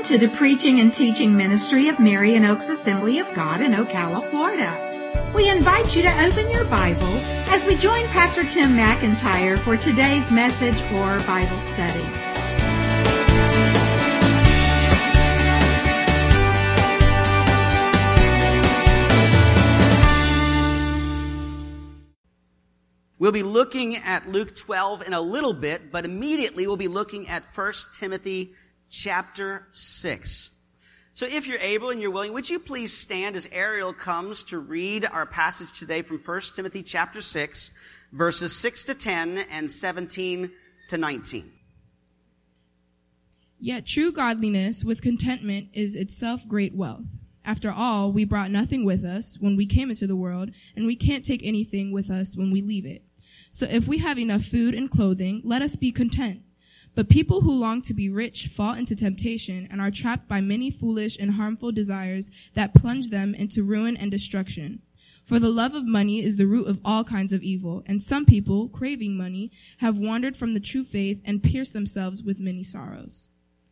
Welcome to the preaching and teaching ministry of Marion Oaks Assembly of God in Ocala, Florida. We invite you to open your Bible as we join Pastor Tim McIntyre for today's message or Bible study. We'll be looking at Luke 12 in a little bit, but immediately we'll be looking at 1 Timothy chapter 6. So if you're able and you're willing, would you please stand as Ariel comes to read our passage today from 1 Timothy chapter 6, verses 6 to 10 and 17 to 19. Yet true godliness with contentment is itself great wealth. After all, we brought nothing with us when we came into the world, and we can't take anything with us when we leave it. So if we have enough food and clothing, let us be content. But people who long to be rich fall into temptation and are trapped by many foolish and harmful desires that plunge them into ruin and destruction. For the love of money is the root of all kinds of evil, and some people, craving money, have wandered from the true faith and pierced themselves with many sorrows.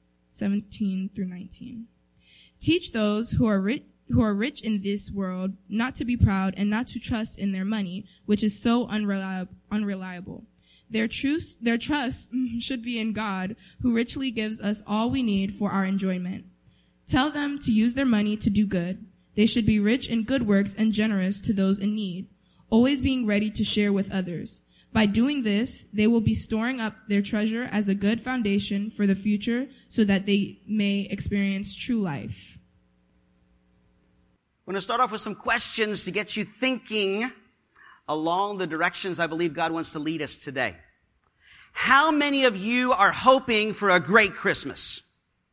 17 through 19. Teach those who are rich in this world not to be proud and not to trust in their money, which is so unreliable. Their trust should be in God, who richly gives us all we need for our enjoyment. Tell them to use their money to do good. They should be rich in good works and generous to those in need, always being ready to share with others. By doing this, they will be storing up their treasure as a good foundation for the future so that they may experience true life. I'm going to start off with some questions to get you thinking along the directions I believe God wants to lead us today. How many of you are hoping for a great Christmas?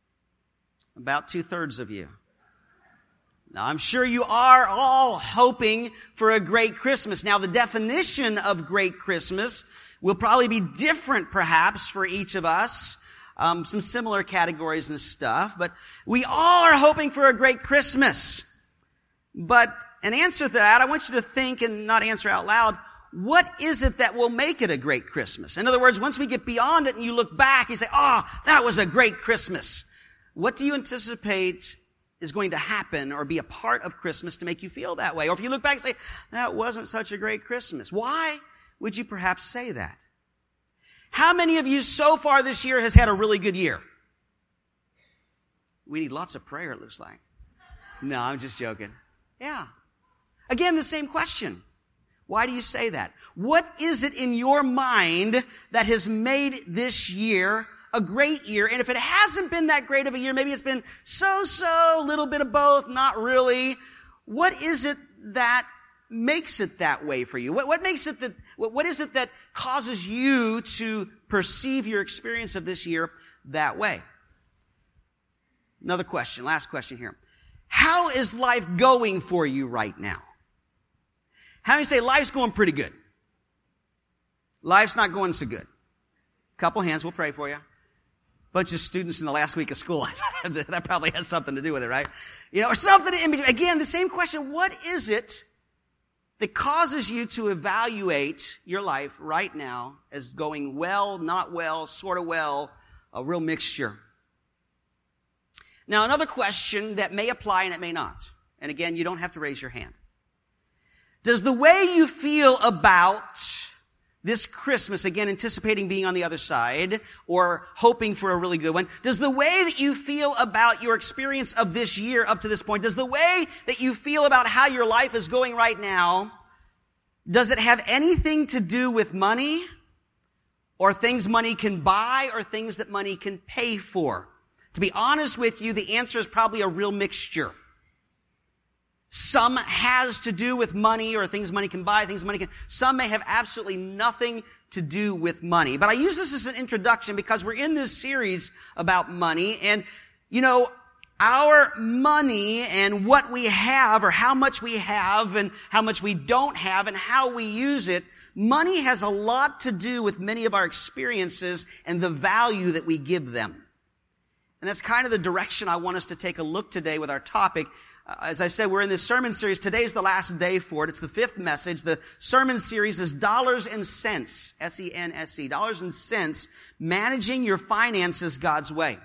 About 2/3 of you. Now, I'm sure you are all hoping for a great Christmas. Now, the definition of great Christmas will probably be different, perhaps, for each of us. Some similar categories and stuff, but we all are hoping for a great Christmas. But an answer to that, I want you to think and not answer out loud, what is it that will make it a great Christmas? In other words, once we get beyond it and you look back, you say, that was a great Christmas. What do you anticipate is going to happen or be a part of Christmas to make you feel that way? Or if you look back and say, that wasn't such a great Christmas. Why would you perhaps say that? How many of you so far this year has had a really good year? We need lots of prayer, it looks like. No, I'm just joking. Yeah. Again, the same question. Why do you say that? What is it in your mind that has made this year a great year? And if it hasn't been that great of a year, maybe it's been so-so, a little bit of both, not really. What is it that makes it that way for you? What makes it that, what is it that causes you to perceive your experience of this year that way? Another question, last question here. How is life going for you right now? How many say life's going pretty good? Life's not going so good. Couple hands, we'll pray for you. Bunch of students in the last week of school. That probably has something to do with it, right? Or something in between. Again, the same question. What is it that causes you to evaluate your life right now as going well, not well, sort of well, a real mixture? Now, another question that may apply and it may not. And again, you don't have to raise your hand. Does the way you feel about this Christmas, again, anticipating being on the other side or hoping for a really good one, does the way that you feel about your experience of this year up to this point, does the way that you feel about how your life is going right now, does it have anything to do with money or things money can buy or things that money can pay for? To be honest with you, the answer is probably a real mixture. Some has to do with money or things money can buy, things money can. Some may have absolutely nothing to do with money. But I use this as an introduction because we're in this series about money. And, our money and what we have or how much we have and how much we don't have and how we use it, money has a lot to do with many of our experiences and the value that we give them. And that's kind of the direction I want us to take a look today with our topic. As I said, we're in this sermon series. Today's the last day for it. It's the 5th message. The sermon series is Dollars and Cents, S-E-N-S-E, Dollars and Cents, Managing Your Finances God's Way.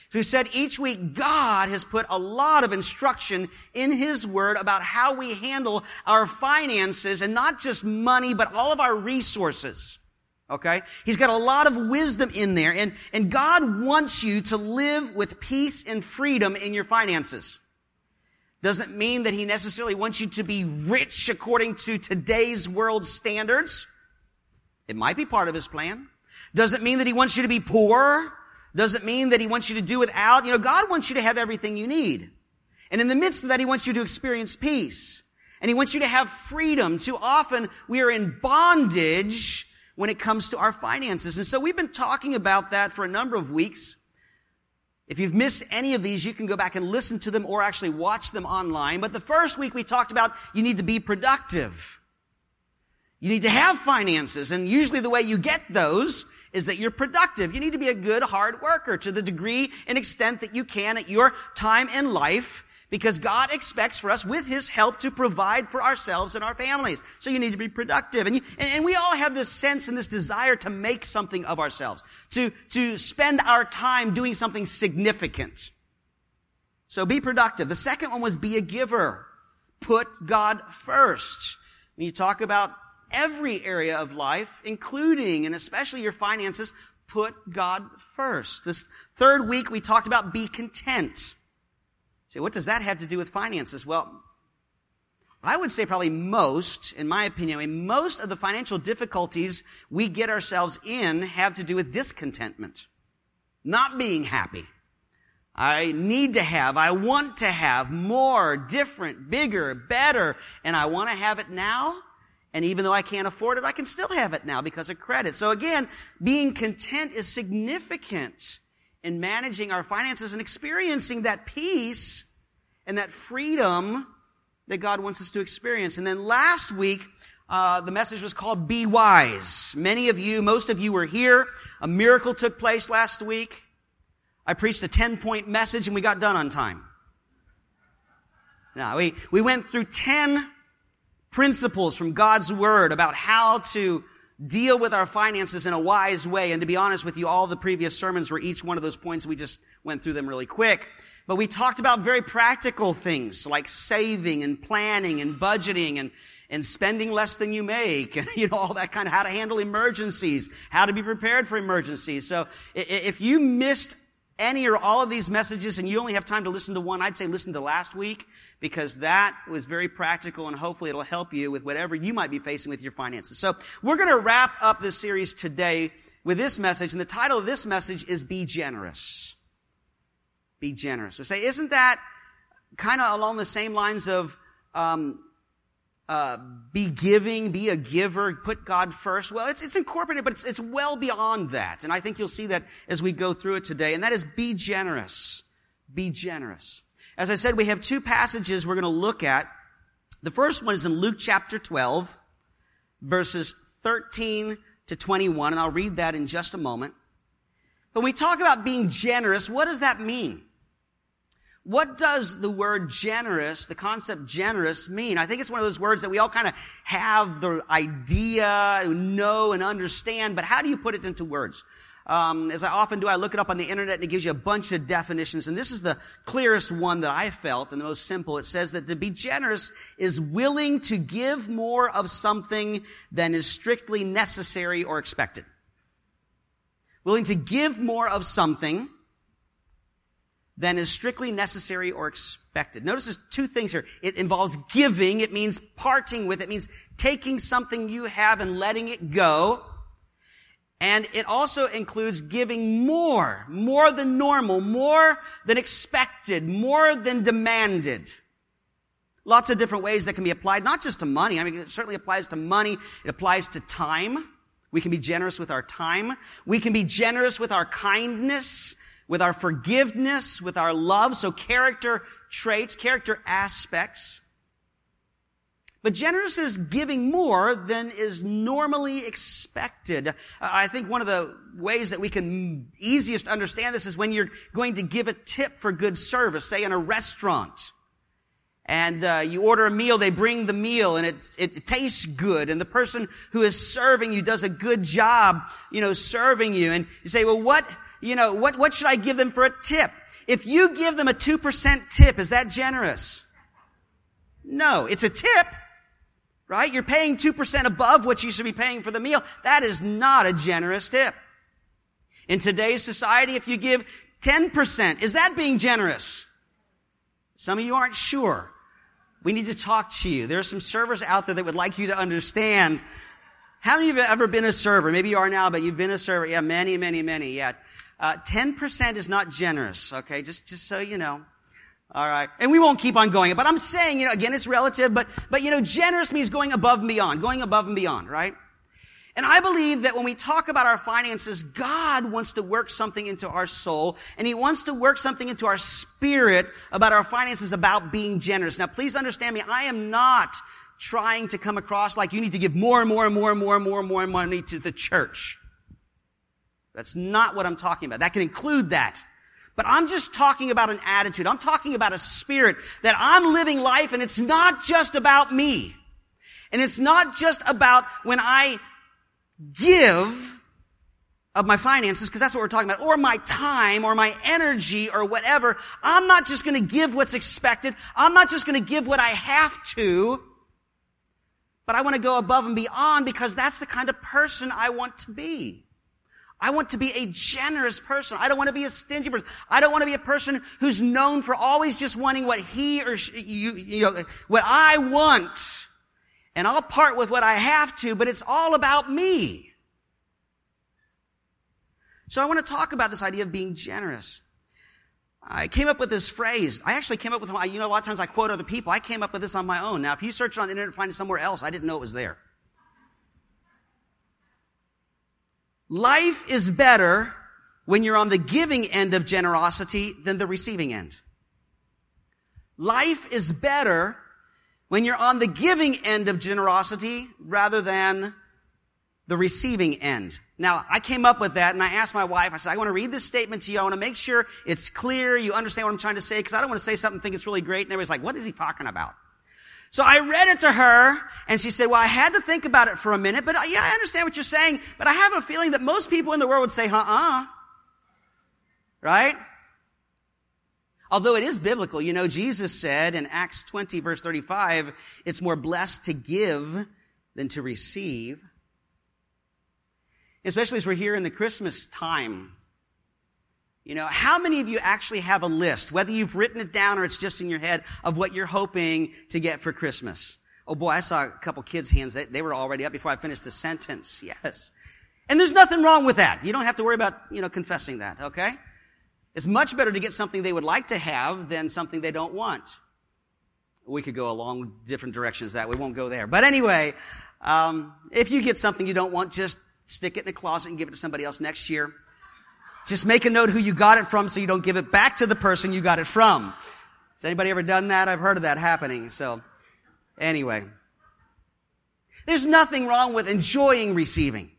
So we said each week God has put a lot of instruction in His Word about how we handle our finances, and not just money, but all of our resources. Okay? He's got a lot of wisdom in there, and God wants you to live with peace and freedom in your finances. Doesn't mean that He necessarily wants you to be rich according to today's world standards. It might be part of His plan. Doesn't mean that He wants you to be poor. Doesn't mean that He wants you to do without. God wants you to have everything you need. And in the midst of that, He wants you to experience peace. And He wants you to have freedom. Too often, we are in bondage when it comes to our finances. And so we've been talking about that for a number of weeks. If you've missed any of these, you can go back and listen to them or actually watch them online. But the first week we talked about you need to be productive. You need to have finances. And usually the way you get those is that you're productive. You need to be a good, hard worker to the degree and extent that you can at your time in life, because God expects for us, with His help, to provide for ourselves and our families. So you need to be productive. And we all have this sense and this desire to make something of ourselves, to spend our time doing something significant. So be productive. The second one was be a giver. Put God first. When you talk about every area of life, including and especially your finances, put God first. This third week we talked about be content. So what does that have to do with finances? Well, I would say probably most, in my opinion, most of the financial difficulties we get ourselves in have to do with discontentment. Not being happy. I need to have, I want to have more, different, bigger, better, and I want to have it now. And even though I can't afford it, I can still have it now because of credit. So again, being content is significant in managing our finances and experiencing that peace and that freedom that God wants us to experience. And then last week, the message was called Be Wise. Most of you were here. A miracle took place last week. I preached a 10-point message and we got done on time. Now, we went through 10 principles from God's Word about how to deal with our finances in a wise way. And to be honest with you, all the previous sermons were each one of those points. We just went through them really quick. But we talked about very practical things like saving and planning and budgeting and spending less than you make, and all that kind of, how to handle emergencies, how to be prepared for emergencies. So if you missed any or all of these messages and you only have time to listen to one, I'd say listen to last week, because that was very practical and hopefully it'll help you with whatever you might be facing with your finances. So we're going to wrap up this series today with this message, and the title of this message is Be Generous. Be generous. We say, isn't that kind of along the same lines of be giving, be a giver, put God first? Well, it's incorporated, but it's well beyond that. And I think you'll see that as we go through it today. And that is be generous. Be generous. As I said, we have two passages we're going to look at. The first one is in Luke chapter 12, verses 13 to 21. And I'll read that in just a moment. When we talk about being generous, what does that mean? What does the word generous, the concept generous, mean? I think it's one of those words that we all kind of have the idea, know, and understand, but how do you put it into words? As I often do, I look it up on the internet and it gives you a bunch of definitions, and this is the clearest one that I felt and the most simple. It says that to be generous is willing to give more of something than is strictly necessary or expected. Willing to give more of something than is strictly necessary or expected. Notice there's two things here. It involves giving. It means parting with. It means taking something you have and letting it go. And it also includes giving more than normal, more than expected, more than demanded. Lots of different ways that can be applied, not just to money. I mean, it certainly applies to money. It applies to time. We can be generous with our time. We can be generous with our kindness, with our forgiveness, with our love. So character traits, character aspects. But generous is giving more than is normally expected. I think one of the ways that we can easiest understand this is when you're going to give a tip for good service, say in a restaurant. And you order a meal, they bring the meal, and it tastes good. And the person who is serving you does a good job, serving you. And you say, well, what should I give them for a tip? If you give them a 2% tip, is that generous? No, it's a tip, right? You're paying 2% above what you should be paying for the meal. That is not a generous tip. In today's society, if you give 10%, is that being generous? Some of you aren't sure. We need to talk to you. There are some servers out there that would like you to understand. How many of you have ever been a server? Maybe you are now, but you've been a server. Yeah, many. Yeah. 10% is not generous, okay? Just so you know. All right. And we won't keep on going. But I'm saying, again, it's relative, but generous means going above and beyond, right? And I believe that when we talk about our finances, God wants to work something into our soul, and He wants to work something into our spirit about our finances, about being generous. Now, please understand me. I am not trying to come across like you need to give more and more money to the church. That's not what I'm talking about. That can include that. But I'm just talking about an attitude. I'm talking about a spirit that I'm living life, and it's not just about me. And it's not just about when I give of my finances, because that's what we're talking about, or my time, or my energy, or whatever. I'm not just going to give what's expected. I'm not just going to give what I have to. But I want to go above and beyond, because that's the kind of person I want to be. I want to be a generous person. I don't want to be a stingy person. I don't want to be a person who's known for always just wanting what he or she, what I want. And I'll part with what I have to, but it's all about me. So I want to talk about this idea of being generous. I came up with this phrase. I actually came up with, a lot of times I quote other people. I came up with this on my own. Now, if you search it on the internet and find it somewhere else, I didn't know it was there. Life is better when you're on the giving end of generosity than the receiving end. Life is better when you're on the giving end of generosity rather than the receiving end. Now, I came up with that, and I asked my wife, I said, I want to read this statement to you. I want to make sure it's clear, you understand what I'm trying to say, because I don't want to say something and think it's really great, and everybody's like, what is he talking about? So I read it to her, and she said, well, I had to think about it for a minute, but yeah, I understand what you're saying, but I have a feeling that most people in the world would say, right? Although it is biblical. Jesus said in Acts 20, verse 35, it's more blessed to give than to receive. Especially as we're here in the Christmas time. How many of you actually have a list, whether you've written it down or it's just in your head, of what you're hoping to get for Christmas? Oh boy, I saw a couple kids' hands. They were already up before I finished the sentence. Yes. And there's nothing wrong with that. You don't have to worry about, confessing that, okay? It's much better to get something they would like to have than something they don't want. We could go along different directions that. We won't go there. But anyway, if you get something you don't want, just stick it in a closet and give it to somebody else next year. Just make a note who you got it from so you don't give it back to the person you got it from. Has anybody ever done that? I've heard of that happening. So, anyway. There's nothing wrong with enjoying receiving.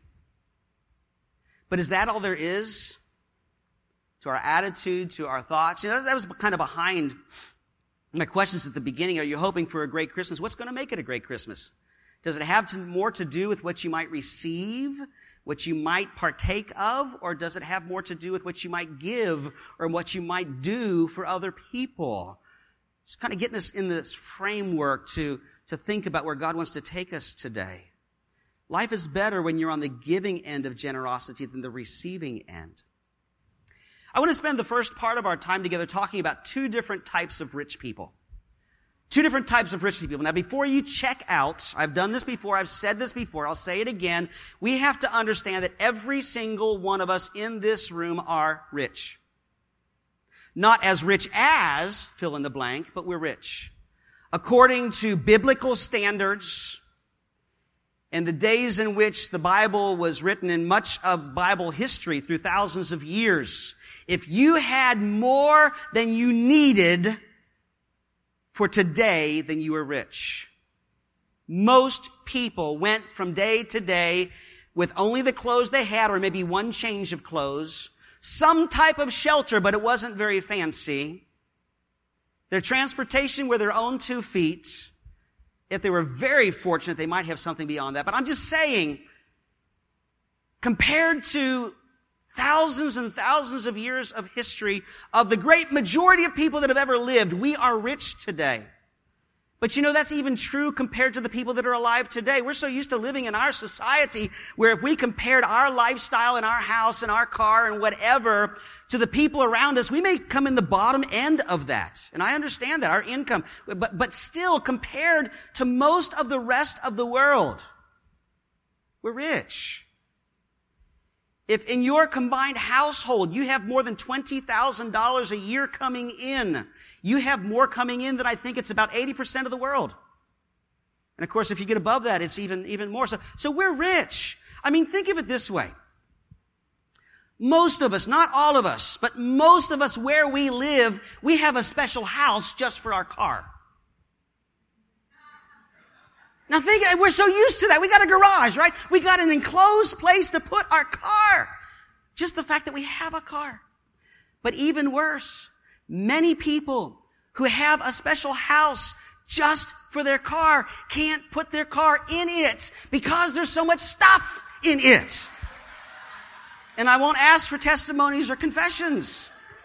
But is that all there is to our attitude, to our thoughts? That was kind of behind my questions at the beginning. Are you hoping for a great Christmas? What's going to make it a great Christmas? Does it have more to do with what you might receive, what you might partake of, or does it have more to do with what you might give or what you might do for other people? Just kind of getting us in this framework to think about where God wants to take us today. Life is better when you're on the giving end of generosity than the receiving end. I want to spend the first part of our time together talking about two different types of rich people. Two different types of rich people. Now, before you check out, I've done this before, I've said this before, I'll say it again. We have to understand that every single one of us in this room are rich. Not as rich as, fill in the blank, but we're rich. According to biblical standards, in the days in which the Bible was written, in much of Bible history through thousands of years, if you had more than you needed for today, then you were rich. Most people went from day to day with only the clothes they had, or maybe one change of clothes, some type of shelter, but it wasn't very fancy. Their transportation were their own 2 feet. If they were very fortunate, they might have something beyond that. But I'm just saying, compared to thousands and thousands of years of history of the great majority of people that have ever lived. We are rich today. But you know, that's even true compared to the people that are alive today. We're so used to living in our society where if we compared our lifestyle and our house and our car and whatever to the people around us, we may come in the bottom end of that. And I understand that, our income. But still, compared to most of the rest of the world, we're rich. If in your combined household you have more than $20,000 a year coming in, you have more coming in than I think it's about 80% of the world. And of course, if you get above that, it's even more. So we're rich. I mean, think of it this way. Most of us, not all of us, but most of us where we live, we have a special house just for our car. Now think, we're so used to that. We got a garage, right? We got an enclosed place to put our car. Just the fact that we have a car. But even worse, many people who have a special house just for their car can't put their car in it because there's so much stuff in it. And I won't ask for testimonies or confessions.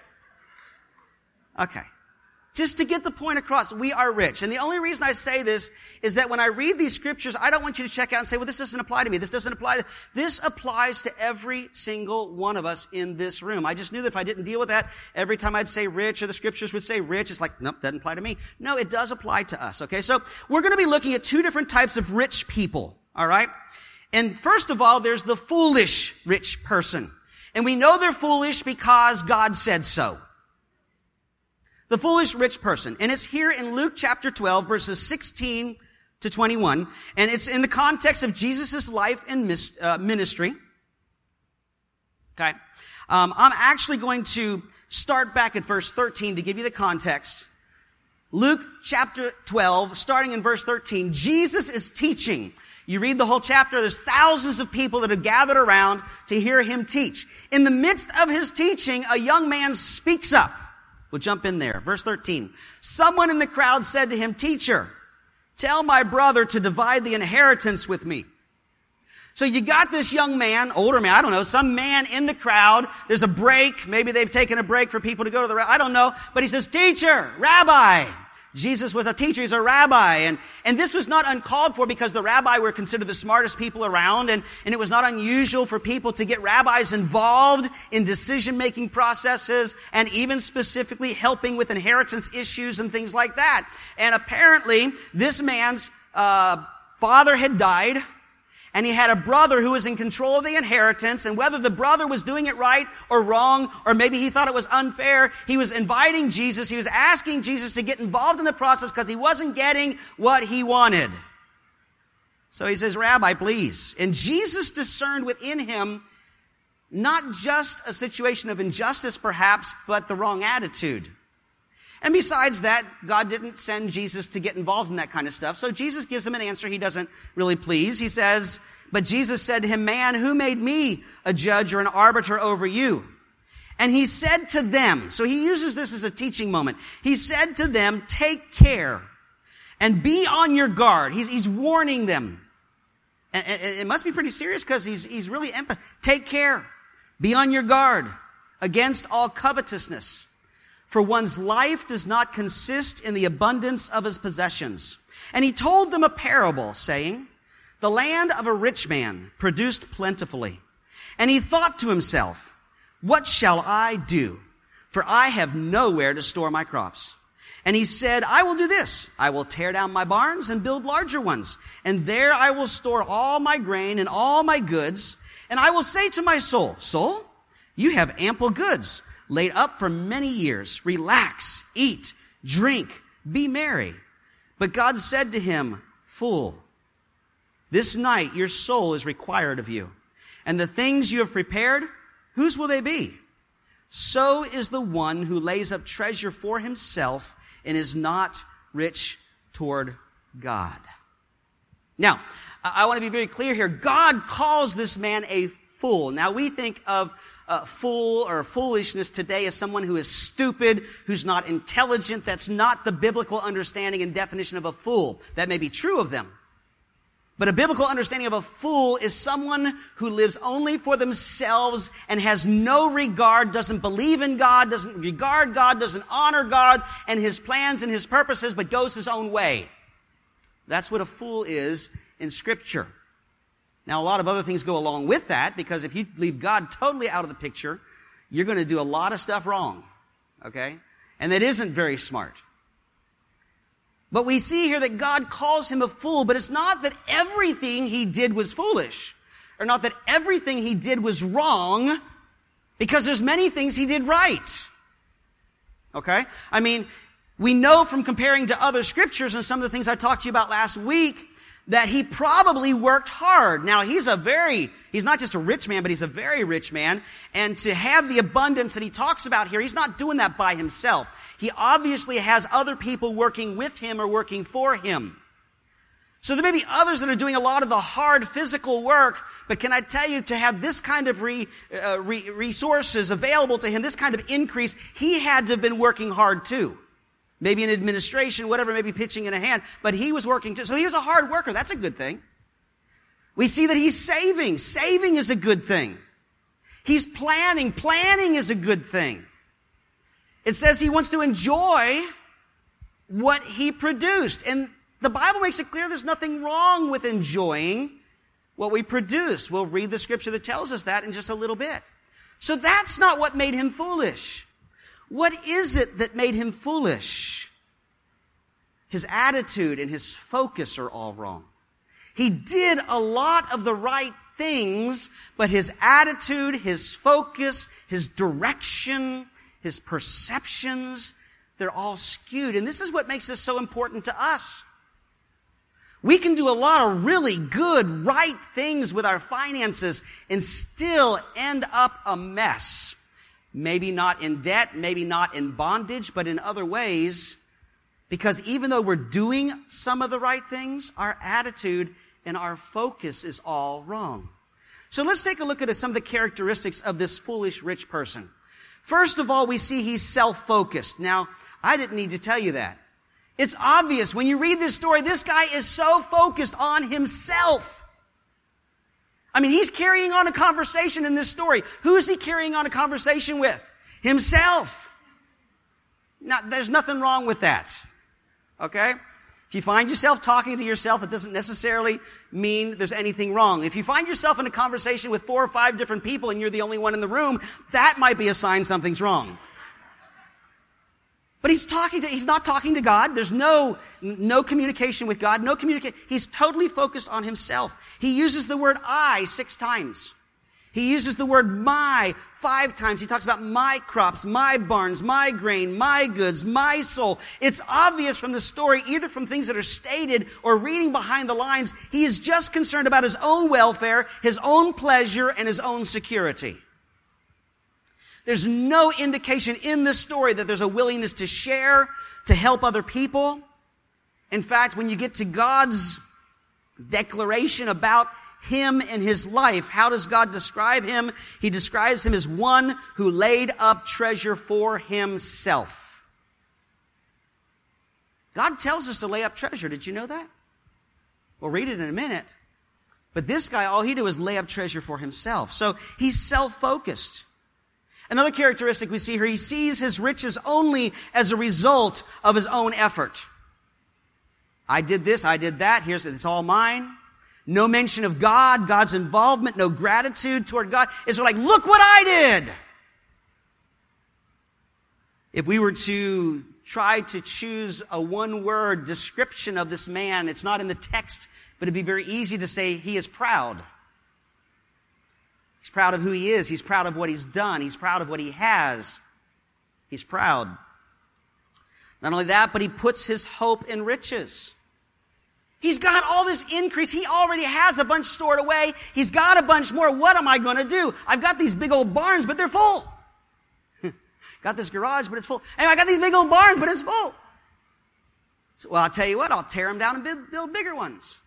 Okay. Just to get the point across, we are rich. And the only reason I say this is that when I read these scriptures, I don't want you to check out and say, well, this doesn't apply to me. This doesn't apply. This applies to every single one of us in this room. I just knew that if I didn't deal with that, every time I'd say rich or the scriptures would say rich, it's like, nope, doesn't apply to me. No, it does apply to us. Okay, so we're going to be looking at two different types of rich people. All right? And first of all, there's the foolish rich person. And we know they're foolish because God said so. The foolish rich person. And it's here in Luke chapter 12, verses 16 to 21. And it's in the context of Jesus' life and ministry. Okay. I'm actually going to start back at verse 13 to give you the context. Luke chapter 12, starting in verse 13. Jesus is teaching. You read the whole chapter, there's thousands of people that have gathered around to hear him teach. In the midst of his teaching, a young man speaks up. We'll jump in there. Verse 13. Someone in the crowd said to him, "Teacher, tell my brother to divide the inheritance with me." So you got this young man, older man, I don't know, some man in the crowd. There's a break. Maybe they've taken a break for people to go to the, I don't know. But he says, "Teacher, rabbi." Jesus was a teacher. He's a rabbi. And this was not uncalled for because the rabbi were considered the smartest people around. And it was not unusual for people to get rabbis involved in decision-making processes and even specifically helping with inheritance issues and things like that. And apparently, this man's father had died. And he had a brother who was in control of the inheritance, and whether the brother was doing it right or wrong, or maybe he thought it was unfair, he was inviting Jesus, he was asking Jesus to get involved in the process because he wasn't getting what he wanted. So he says, "Rabbi, please." And Jesus discerned within him not just a situation of injustice perhaps, but the wrong attitude. And besides that, God didn't send Jesus to get involved in that kind of stuff. So Jesus gives him an answer he doesn't really please. He says, but Jesus said to him, "Man, who made me a judge or an arbiter over you?" And he said to them, so he uses this as a teaching moment. He said to them, "Take care and be on your guard." He's warning them. And it must be pretty serious because he's really emphatic. Take care. Be on your guard against all covetousness. For one's life does not consist in the abundance of his possessions. And he told them a parable, saying, "The land of a rich man produced plentifully. And he thought to himself, 'What shall I do? For I have nowhere to store my crops.' And he said, 'I will do this. I will tear down my barns and build larger ones. And there I will store all my grain and all my goods. And I will say to my soul, Soul, you have ample goods laid up for many years. Relax, eat, drink, be merry.' But God said to him, 'Fool, this night your soul is required of you. And the things you have prepared, whose will they be? So is the one who lays up treasure for himself and is not rich toward God.'" Now, I want to be very clear here. God calls this man a fool. Now, we think of fool or foolishness today as someone who is stupid, who's not intelligent. That's not the biblical understanding and definition of a fool. That may be true of them. But a biblical understanding of a fool is someone who lives only for themselves and has no regard, doesn't believe in God, doesn't regard God, doesn't honor God and His plans and His purposes, but goes his own way. That's what a fool is in Scripture. Now, a lot of other things go along with that, because if you leave God totally out of the picture, you're going to do a lot of stuff wrong. Okay? And that isn't very smart. But we see here that God calls him a fool, but it's not that everything he did was foolish, or not that everything he did was wrong, because there's many things he did right. Okay? I mean, we know from comparing to other scriptures and some of the things I talked to you about last week that he probably worked hard. Now, he's not just a rich man, but he's a very rich man. And to have the abundance that he talks about here, he's not doing that by himself. He obviously has other people working with him or working for him. So there may be others that are doing a lot of the hard physical work, but can I tell you, to have this kind of resources available to him, this kind of increase, he had to have been working hard too. Maybe in administration, whatever, maybe pitching in a hand, but he was working too. So he was a hard worker. That's a good thing. We see that he's saving. Saving is a good thing. He's planning. Planning is a good thing. It says he wants to enjoy what he produced. And the Bible makes it clear there's nothing wrong with enjoying what we produce. We'll read the scripture that tells us that in just a little bit. So that's not what made him foolish. What is it that made him foolish? His attitude and his focus are all wrong. He did a lot of the right things, but his attitude, his focus, his direction, his perceptions, they're all skewed. And this is what makes this so important to us. We can do a lot of really good, right things with our finances and still end up a mess. Maybe not in debt, maybe not in bondage, but in other ways. Because even though we're doing some of the right things, our attitude and our focus is all wrong. So let's take a look at some of the characteristics of this foolish rich person. First of all, we see he's self-focused. Now, I didn't need to tell you that. It's obvious when you read this story, this guy is so focused on himself. I mean, he's carrying on a conversation in this story. Who is he carrying on a conversation with? Himself. Now, there's nothing wrong with that. Okay? If you find yourself talking to yourself, it doesn't necessarily mean there's anything wrong. If you find yourself in a conversation with 4 or 5 different people and you're the only one in the room, that might be a sign something's wrong. But he's not talking to God. There's no communication with God. He's totally focused on himself. He uses the word I 6 times. He uses the word my 5 times. He talks about my crops, my barns, my grain, my goods, my soul. It's obvious from the story, either from things that are stated or reading behind the lines, he is just concerned about his own welfare, his own pleasure, and his own security. There's no indication in this story that there's a willingness to share, to help other people. In fact, when you get to God's declaration about him and his life, how does God describe him? He describes him as one who laid up treasure for himself. God tells us to lay up treasure. Did you know that? We'll read it in a minute. But this guy, all he did was lay up treasure for himself. So he's self-focused. Another characteristic we see here, he sees his riches only as a result of his own effort. I did this, I did that, it's all mine. No mention of God, God's involvement, no gratitude toward God. It's like, look what I did! If we were to try to choose a one-word description of this man, it's not in the text, but it'd be very easy to say he is proud. He's proud of who he is. He's proud of what he's done. He's proud of what he has. He's proud. Not only that, but he puts his hope in riches. He's got all this increase. He already has a bunch stored away. He's got a bunch more. What am I going to do? I've got these big old barns, but they're full. Got this garage, but it's full. Anyway, I got these big old barns, but it's full. So, well, I'll tell you what. I'll tear them down and build bigger ones.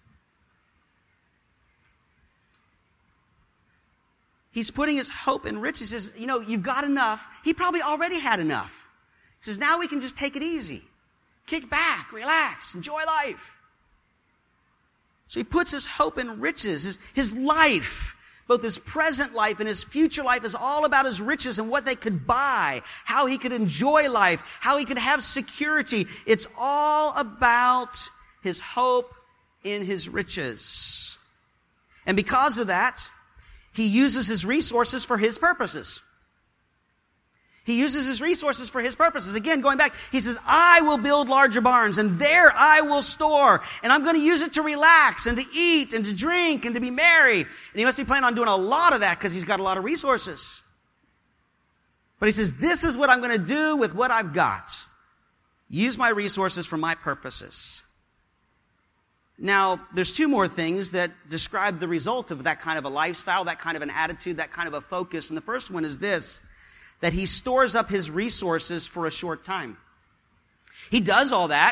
He's putting his hope in riches. He says, you've got enough. He probably already had enough. He says, now we can just take it easy. Kick back, relax, enjoy life. So he puts his hope in riches. His life, both his present life and his future life, is all about his riches and what they could buy, how he could enjoy life, how he could have security. It's all about his hope in his riches. And because of that, he uses his resources for his purposes. He uses his resources for his purposes. Again, going back, he says, I will build larger barns, and there I will store, and I'm going to use it to relax and to eat and to drink and to be merry. And he must be planning on doing a lot of that because he's got a lot of resources. But he says, this is what I'm going to do with what I've got. Use my resources for my purposes. Now, there's two more things that describe the result of that kind of a lifestyle, that kind of an attitude, that kind of a focus. And the first one is this, that he stores up his resources for a short time. He does all that.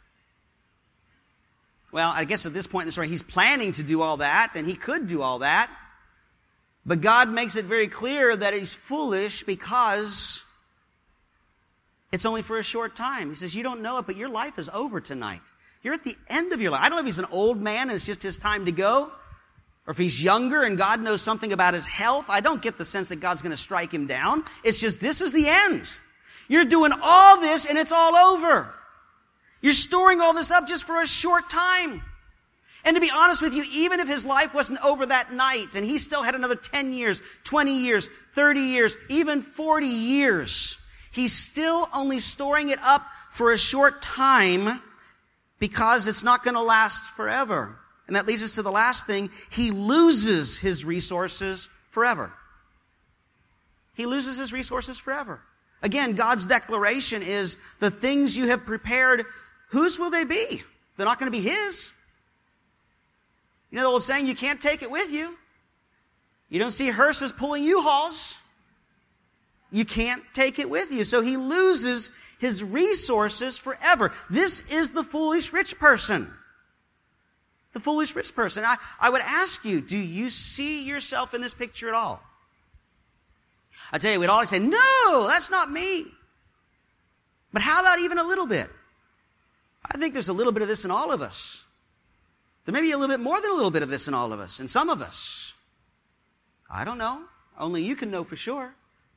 Well, I guess at this point in the story, he's planning to do all that, and he could do all that. But God makes it very clear that he's foolish because it's only for a short time. He says, you don't know it, but your life is over tonight. You're at the end of your life. I don't know if he's an old man and it's just his time to go, or if he's younger and God knows something about his health. I don't get the sense that God's going to strike him down. It's just, this is the end. You're doing all this and it's all over. You're storing all this up just for a short time. And to be honest with you, even if his life wasn't over that night and he still had another 10 years, 20 years, 30 years, even 40 years, he's still only storing it up for a short time because it's not going to last forever. And that leads us to the last thing. He loses his resources forever. He loses his resources forever. Again, God's declaration is, the things you have prepared, whose will they be? They're not going to be his. You know the old saying, you can't take it with you. You don't see hearses pulling U-Hauls. You can't take it with you. So he loses his resources forever. This is the foolish rich person. The foolish rich person. I would ask you, do you see yourself in this picture at all? I tell you, we'd always say, no, that's not me. But how about even a little bit? I think there's a little bit of this in all of us. There may be a little bit more than a little bit of this in all of us, in some of us. I don't know. Only you can know for sure.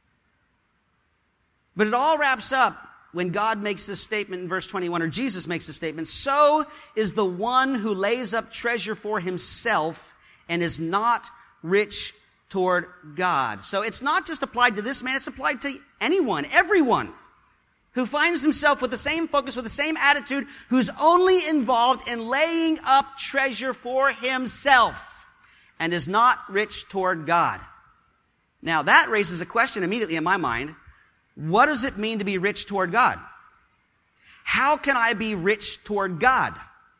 But it all wraps up when God makes this statement in verse 21, or Jesus makes the statement, so is the one who lays up treasure for himself and is not rich toward God. So it's not just applied to this man, it's applied to anyone, everyone who finds himself with the same focus, with the same attitude, who's only involved in laying up treasure for himself and is not rich toward God. Now that raises a question immediately in my mind. What does it mean to be rich toward God? How can I be rich toward God?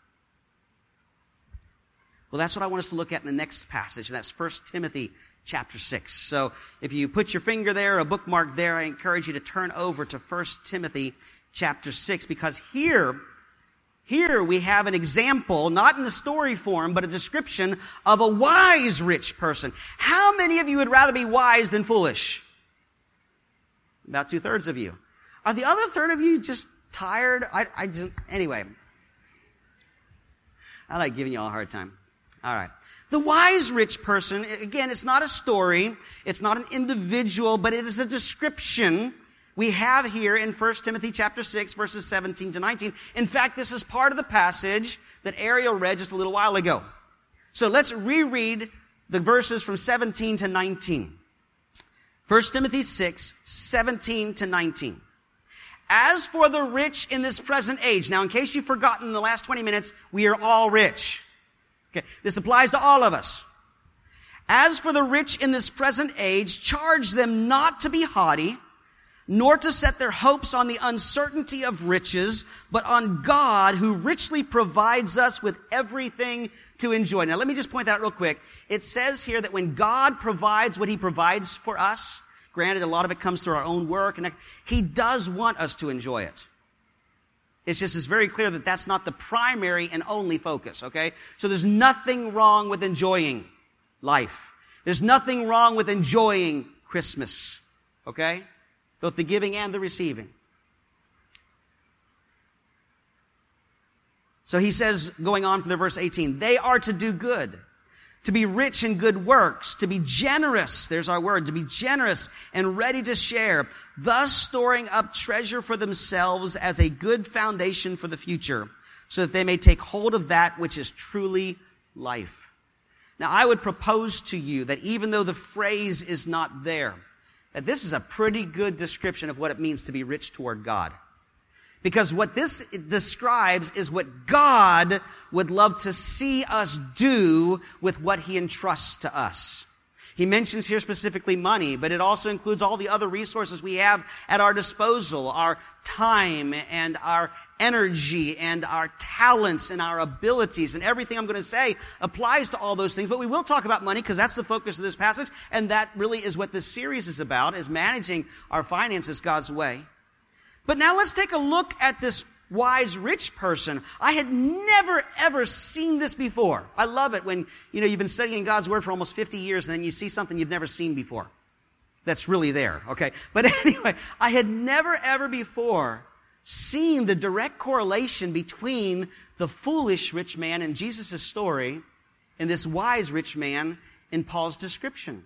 Well, that's what I want us to look at in the next passage, and that's 1 Timothy chapter 6. So if you put your finger there, a bookmark there, I encourage you to turn over to 1 Timothy chapter 6, because here we have an example, not in the story form, but a description of a wise rich person. How many of you would rather be wise than foolish? About 2/3 of you. Are the other third of you just tired? Anyway. I like giving you all a hard time. All right. The wise rich person, again, it's not a story. It's not an individual, but it is a description we have here in 1 Timothy chapter 6, verses 17 to 19. In fact, this is part of the passage that Ariel read just a little while ago. So let's reread the verses from 17 to 19. 1 Timothy 6, 17 to 19. As for the rich in this present age, now in case you've forgotten in the last 20 minutes, we are all rich. Okay, this applies to all of us. As for the rich in this present age, charge them not to be haughty, nor to set their hopes on the uncertainty of riches, but on God who richly provides us with everything to enjoy. Now let me just point that out real quick. It says here that when God provides what He provides for us, granted a lot of it comes through our own work, and He does want us to enjoy it. It's just, it's very clear that that's not the primary and only focus, okay? So there's nothing wrong with enjoying life. There's nothing wrong with enjoying Christmas, okay? Both the giving and the receiving. So he says, going on from the verse 18, they are to do good, to be rich in good works, to be generous, there's our word, to be generous and ready to share, thus storing up treasure for themselves as a good foundation for the future, so that they may take hold of that which is truly life. Now, I would propose to you that even though the phrase is not there, that this is a pretty good description of what it means to be rich toward God. Because what this describes is what God would love to see us do with what He entrusts to us. He mentions here specifically money, but it also includes all the other resources we have at our disposal, our time and our energy and our talents and our abilities, and everything I'm going to say applies to all those things. But we will talk about money because that's the focus of this passage, and that really is what this series is about, is managing our finances God's way. But now let's take a look at this wise rich person. I had never ever seen this before. I love it when, you've been studying God's Word for almost 50 years and then you see something you've never seen before. That's really there, okay? But anyway, I had never ever before seen the direct correlation between the foolish rich man in Jesus' story and this wise rich man in Paul's description.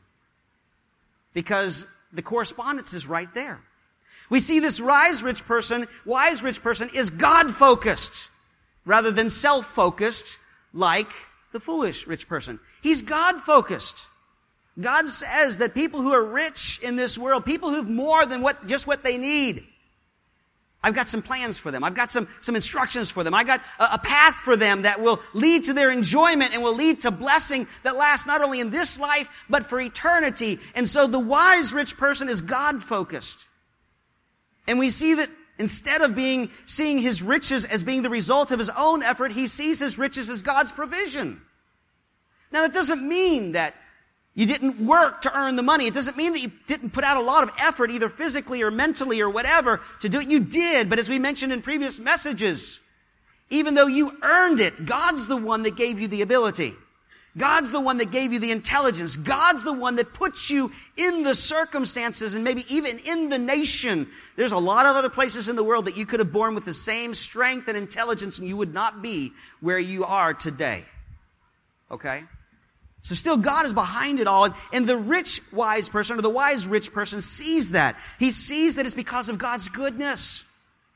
Because the correspondence is right there. We see this wise rich person is God-focused rather than self-focused like the foolish rich person. He's God-focused. God says that people who are rich in this world, people who have more than just what they need, I've got some plans for them. I've got some instructions for them. I've got a path for them that will lead to their enjoyment and will lead to blessing that lasts not only in this life, but for eternity. And so the wise rich person is God-focused. And we see that instead of seeing his riches as being the result of his own effort, he sees his riches as God's provision. Now that doesn't mean that you didn't work to earn the money. It doesn't mean that you didn't put out a lot of effort, either physically or mentally or whatever, to do it. You did, but as we mentioned in previous messages, even though you earned it, God's the one that gave you the ability. God's the one that gave you the intelligence. God's the one that puts you in the circumstances and maybe even in the nation. There's a lot of other places in the world that you could have born with the same strength and intelligence and you would not be where you are today. Okay? So still God is behind it all. And the rich wise person or the wise rich person sees that. He sees that it's because of God's goodness.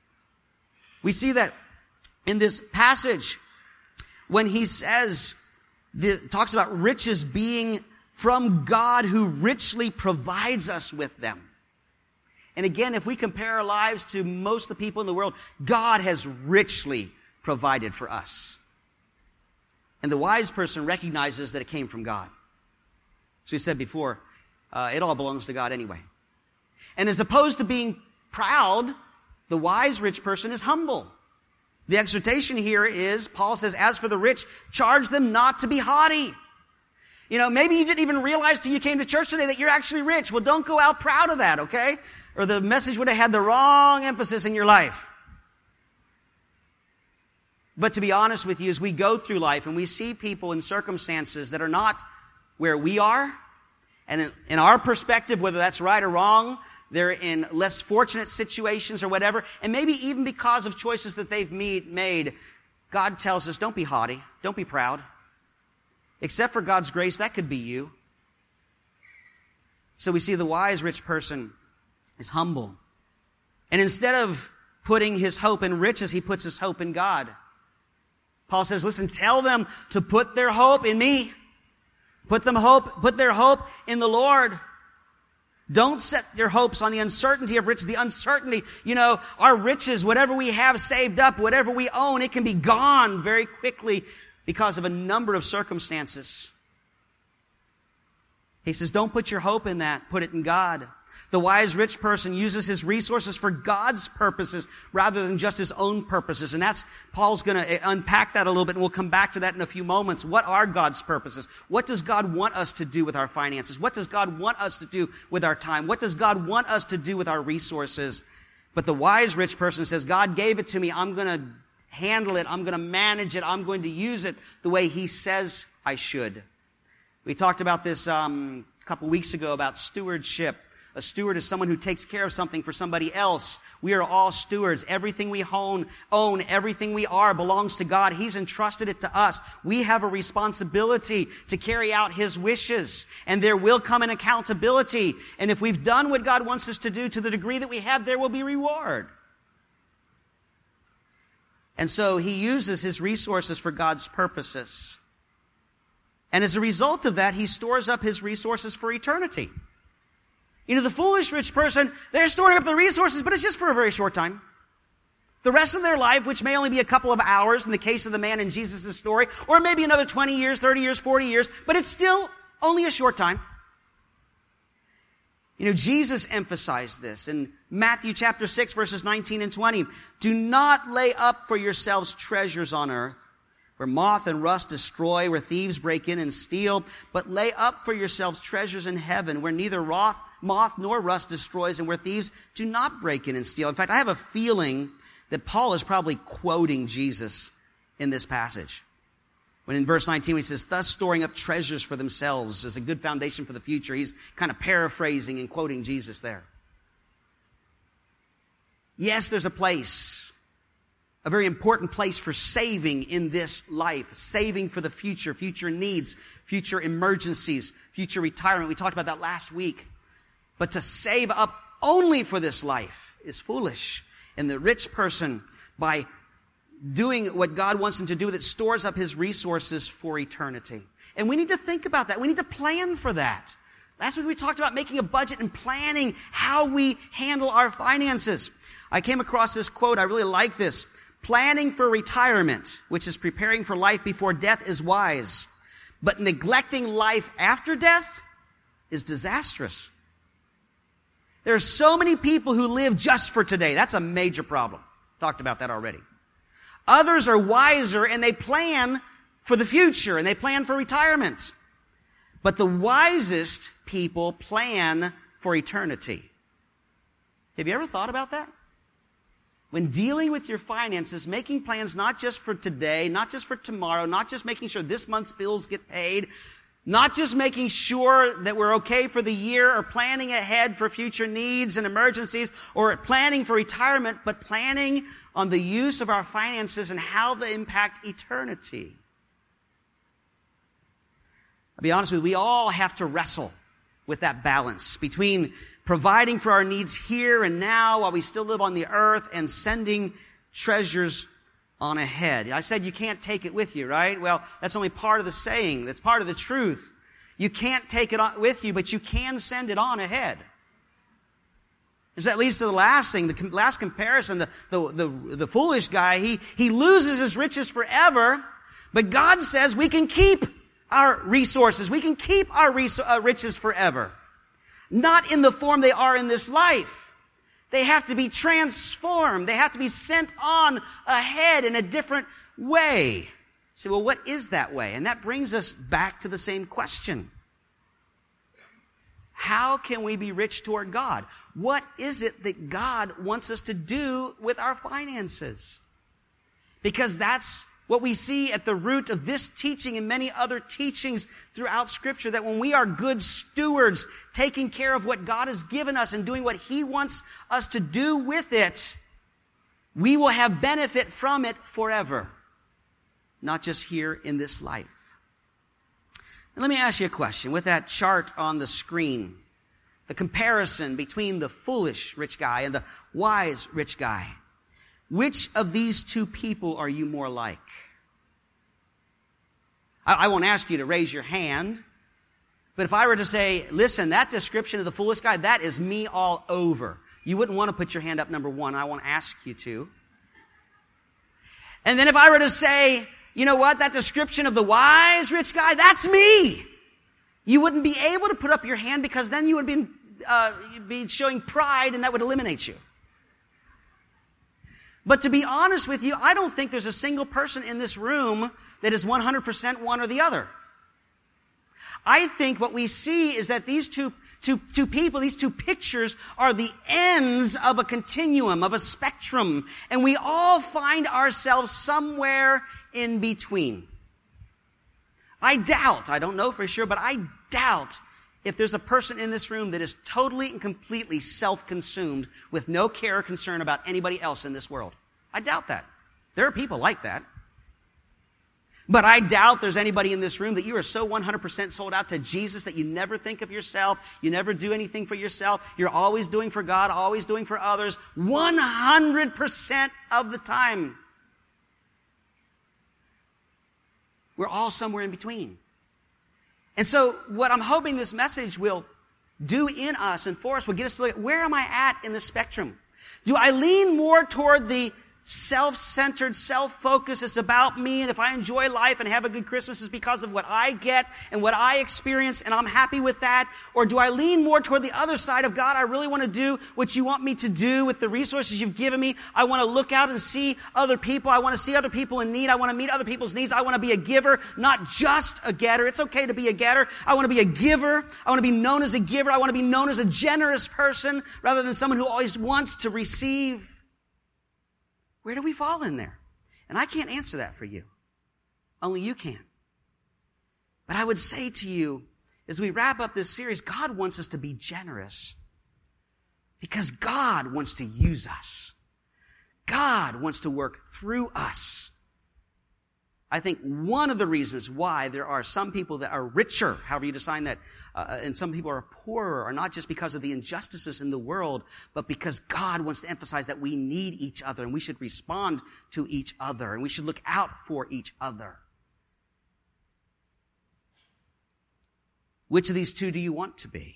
We see that in this passage when he says, talks about riches being from God who richly provides us with them. And again, if we compare our lives to most of the people in the world, God has richly provided for us. And the wise person recognizes that it came from God. So we said before, it all belongs to God anyway. And as opposed to being proud, the wise rich person is humble. The exhortation here is, Paul says, as for the rich, charge them not to be haughty. Maybe you didn't even realize till you came to church today that you're actually rich. Well, don't go out proud of that, okay? Or the message would have had the wrong emphasis in your life. But to be honest with you, as we go through life and we see people in circumstances that are not where we are, and in our perspective, whether that's right or wrong, they're in less fortunate situations or whatever, and maybe even because of choices that they've made, God tells us, don't be haughty, don't be proud. Except for God's grace, that could be you. So we see the wise rich person is humble. And instead of putting his hope in riches, he puts his hope in God. Paul says, listen, tell them to put their hope in me. Put their hope in the Lord. Don't set your hopes on the uncertainty of riches. The uncertainty, our riches, whatever we have saved up, whatever we own, it can be gone very quickly because of a number of circumstances. He says, don't put your hope in that. Put it in God. The wise rich person uses his resources for God's purposes rather than just his own purposes. And Paul's going to unpack that a little bit, and we'll come back to that in a few moments. What are God's purposes? What does God want us to do with our finances? What does God want us to do with our time? What does God want us to do with our resources? But the wise rich person says, God gave it to me. I'm going to handle it. I'm going to manage it. I'm going to use it the way He says I should. We talked about this a couple weeks ago about stewardship. A steward is someone who takes care of something for somebody else. We are all stewards. Everything we own, everything we are belongs to God. He's entrusted it to us. We have a responsibility to carry out His wishes. And there will come an accountability. And if we've done what God wants us to do to the degree that we have, there will be reward. And so He uses His resources for God's purposes. And as a result of that, He stores up His resources for eternity. You know, the foolish rich person, they're storing up the resources, but it's just for a very short time. The rest of their life, which may only be a couple of hours in the case of the man in Jesus' story, or maybe another 20 years, 30 years, 40 years, but it's still only a short time. You know, Jesus emphasized this in Matthew chapter 6, verses 19 and 20. Do not lay up for yourselves treasures on earth, where moth and rust destroy, where thieves break in and steal, but lay up for yourselves treasures in heaven, where neither moth nor rust destroys, and where thieves do not break in and steal. In fact, I have a feeling that Paul is probably quoting Jesus in this passage. When in verse 19 he says, thus storing up treasures for themselves as a good foundation for the future, he's kind of paraphrasing and quoting Jesus there. Yes, there's a place, a very important place for saving in this life, saving for the future, future needs, future emergencies, future retirement. We talked about that last week. But to save up only for this life is foolish. And the rich person, by doing what God wants him to do, that stores up his resources for eternity. And we need to think about that. We need to plan for that. Last week we talked about making a budget and planning how we handle our finances. I came across this quote. I really like this. Planning for retirement, which is preparing for life before death, is wise. But neglecting life after death is disastrous. There are so many people who live just for today. That's a major problem. Talked about that already. Others are wiser and they plan for the future and they plan for retirement. But the wisest people plan for eternity. Have you ever thought about that? When dealing with your finances, making plans not just for today, not just for tomorrow, not just making sure this month's bills get paid, not just making sure that we're okay for the year or planning ahead for future needs and emergencies or planning for retirement, but planning on the use of our finances and how they impact eternity. I'll be honest with you, we all have to wrestle with that balance between providing for our needs here and now while we still live on the earth and sending treasures on ahead. I said you can't take it with you, right? Well, that's only part of the saying. That's part of the truth. You can't take it with you, but you can send it on ahead. So that leads to the last thing, the last comparison. The foolish guy, he loses his riches forever, but God says we can keep our resources. We can keep our riches forever. Not in the form they are in this life. They have to be transformed. They have to be sent on ahead in a different way. You say, well, what is that way? And that brings us back to the same question. How can we be rich toward God? What is it that God wants us to do with our finances? Because that's what we see at the root of this teaching and many other teachings throughout Scripture, that when we are good stewards, taking care of what God has given us and doing what He wants us to do with it, we will have benefit from it forever, not just here in this life. And let me ask you a question. With that chart on the screen, the comparison between the foolish rich guy and the wise rich guy, which of these two people are you more like? I won't ask you to raise your hand, but if I were to say, listen, that description of the foolish guy, that is me all over. You wouldn't want to put your hand up, number one. I won't ask you to. And then if I were to say, you know what, that description of the wise rich guy, that's me. You wouldn't be able to put up your hand because then you would be showing pride and that would eliminate you. But to be honest with you, I don't think there's a single person in this room that is 100% one or the other. I think what we see is that these two people, these two pictures are the ends of a continuum, of a spectrum, and we all find ourselves somewhere in between. I don't know for sure, but I doubt if there's a person in this room that is totally and completely self-consumed with no care or concern about anybody else in this world. I doubt that. There are people like that. But I doubt there's anybody in this room that you are so 100% sold out to Jesus that you never think of yourself, you never do anything for yourself, you're always doing for God, always doing for others, 100% of the time. We're all somewhere in between. And so what I'm hoping this message will do in us and for us will get us to look at, where am I at in the spectrum? Do I lean more toward the self-centered, self-focused, it's about me, and if I enjoy life and have a good Christmas, it's because of what I get and what I experience, and I'm happy with that? Or do I lean more toward the other side of, God, I really want to do what you want me to do with the resources you've given me. I want to look out and see other people. I want to see other people in need. I want to meet other people's needs. I want to be a giver, not just a getter. It's okay to be a getter. I want to be a giver. I want to be known as a giver. I want to be known as a generous person rather than someone who always wants to receive. Where do we fall in there? And I can't answer that for you. Only you can. But I would say to you, as we wrap up this series, God wants us to be generous. Because God wants to use us. God wants to work through us. I think one of the reasons why there are some people that are richer, however you define that, and some people are poorer, are not just because of the injustices in the world, but because God wants to emphasize that we need each other and we should respond to each other and we should look out for each other. Which of these two do you want to be?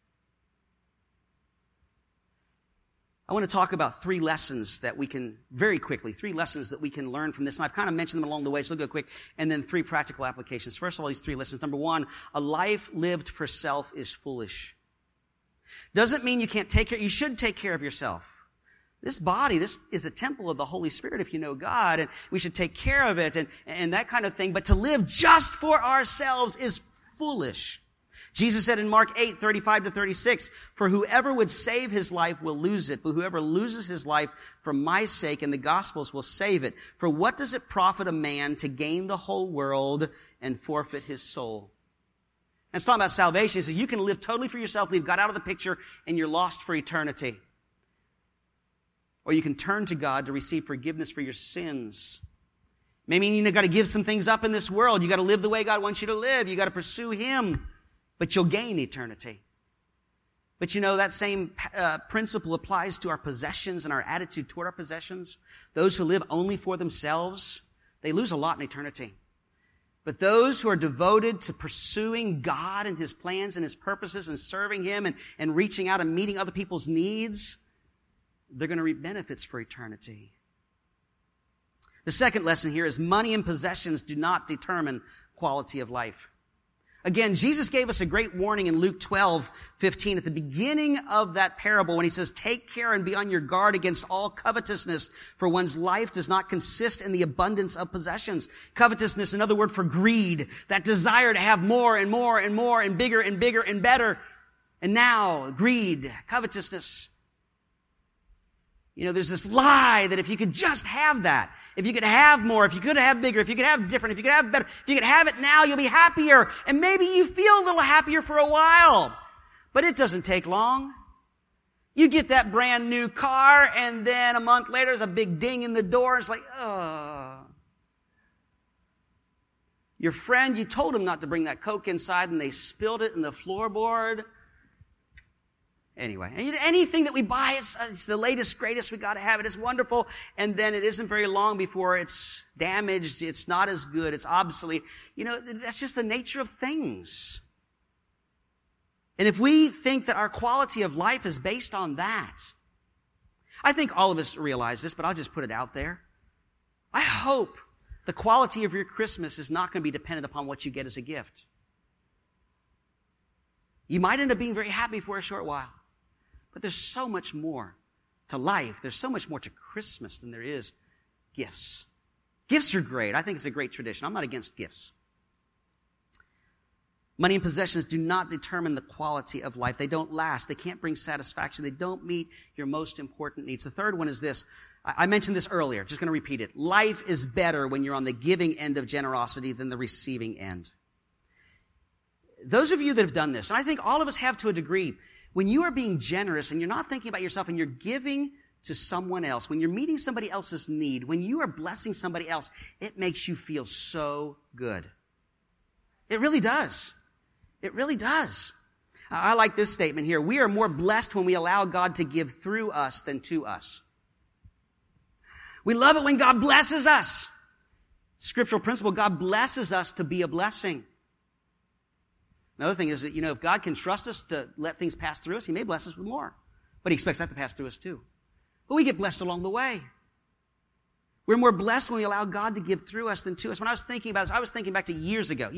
I want to talk about three lessons that we can, very quickly, three lessons that we can learn from this. And I've kind of mentioned them along the way, so I'll go quick. And then three practical applications. First of all, these three lessons. Number one, a life lived for self is foolish. Doesn't mean you can't take care, you should take care of yourself. This body, this is the temple of the Holy Spirit if you know God, and we should take care of it and that kind of thing. But to live just for ourselves is foolish. Jesus said in Mark 8:35-36, "For whoever would save his life will lose it, but whoever loses his life for my sake and the gospel's will save it. For what does it profit a man to gain the whole world and forfeit his soul?" And it's talking about salvation. It says you can live totally for yourself, leave God out of the picture, and you're lost for eternity. Or you can turn to God to receive forgiveness for your sins. Maybe you've got to give some things up in this world. You've got to live the way God wants you to live. You've got to pursue Him. But you'll gain eternity. But you know, that same principle applies to our possessions and our attitude toward our possessions. Those who live only for themselves, they lose a lot in eternity. But those who are devoted to pursuing God and His plans and His purposes and serving Him and reaching out and meeting other people's needs, they're going to reap benefits for eternity. The second lesson here is money and possessions do not determine quality of life. Again, Jesus gave us a great warning in Luke 12:15 at the beginning of that parable when He says, "Take care and be on your guard against all covetousness, for one's life does not consist in the abundance of possessions." Covetousness, another word for greed, that desire to have more and more and more and bigger and bigger and better. And now, greed, covetousness. You know, there's this lie that if you could just have that, if you could have more, if you could have bigger, if you could have different, if you could have better, if you could have it now, you'll be happier. And maybe you feel a little happier for a while. But it doesn't take long. You get that brand new car, and then a month later there's a big ding in the door. It's like, Your friend, you told him not to bring that Coke inside, and they spilled it in the floorboard. Anyway, anything that we buy, it's the latest, greatest, we got to have it. It's wonderful. And then it isn't very long before it's damaged. It's not as good. It's obsolete. You know, that's just the nature of things. And if we think that our quality of life is based on that, I think all of us realize this, but I'll just put it out there. I hope the quality of your Christmas is not going to be dependent upon what you get as a gift. You might end up being very happy for a short while. But there's so much more to life. There's so much more to Christmas than there is gifts. Gifts are great. I think it's a great tradition. I'm not against gifts. Money and possessions do not determine the quality of life. They don't last. They can't bring satisfaction. They don't meet your most important needs. The third one is this. I mentioned this earlier. Just going to repeat it. Life is better when you're on the giving end of generosity than the receiving end. those of you that have done this, and I think all of us have to a degree, when you are being generous and you're not thinking about yourself and you're giving to someone else, when you're meeting somebody else's need, when you are blessing somebody else, it makes you feel so good. It really does. It really does. I like this statement here. We are more blessed when we allow God to give through us than to us. We love it when God blesses us. Scriptural principle, God blesses us to be a blessing. Another thing is that, if God can trust us to let things pass through us, He may bless us with more. But He expects that to pass through us too. But we get blessed along the way. We're more blessed when we allow God to give through us than to us. When I was thinking about this, I was thinking back to years ago.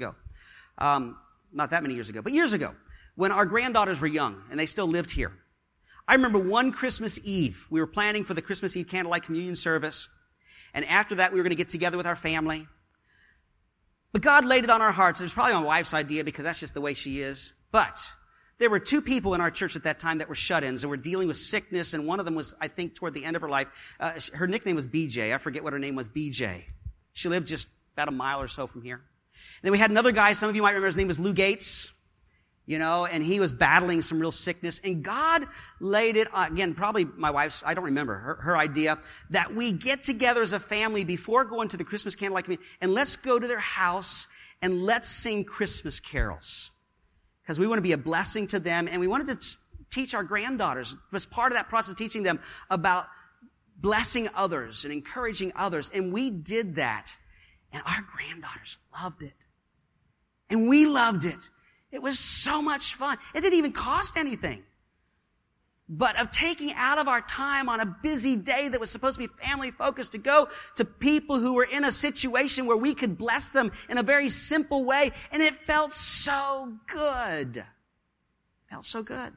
Not that many years ago, but years ago, when our granddaughters were young and they still lived here. I remember one Christmas Eve, we were planning for the Christmas Eve candlelight communion service. And after that, we were going to get together with our family. But God laid it on our hearts. It was probably my wife's idea because that's just the way she is. But there were two people in our church at that time that were shut-ins and were dealing with sickness. And one of them was, I think, toward the end of her life. Her nickname was BJ. I forget what her name was, BJ. She lived just about a mile or so from here. And then we had another guy, some of you might remember his name was Lou Gates. And he was battling some real sickness. And God laid it, again, probably my wife's, I don't remember, her idea, that we get together as a family before going to the Christmas candlelight communion, and let's go to their house and let's sing Christmas carols. Because we want to be a blessing to them, and we wanted to teach our granddaughters, as part of that process of teaching them about blessing others and encouraging others. And we did that. And our granddaughters loved it. And we loved it. It was so much fun. It didn't even cost anything. But of taking out of our time on a busy day that was supposed to be family focused to go to people who were in a situation where we could bless them in a very simple way. And it felt so good. It felt so good.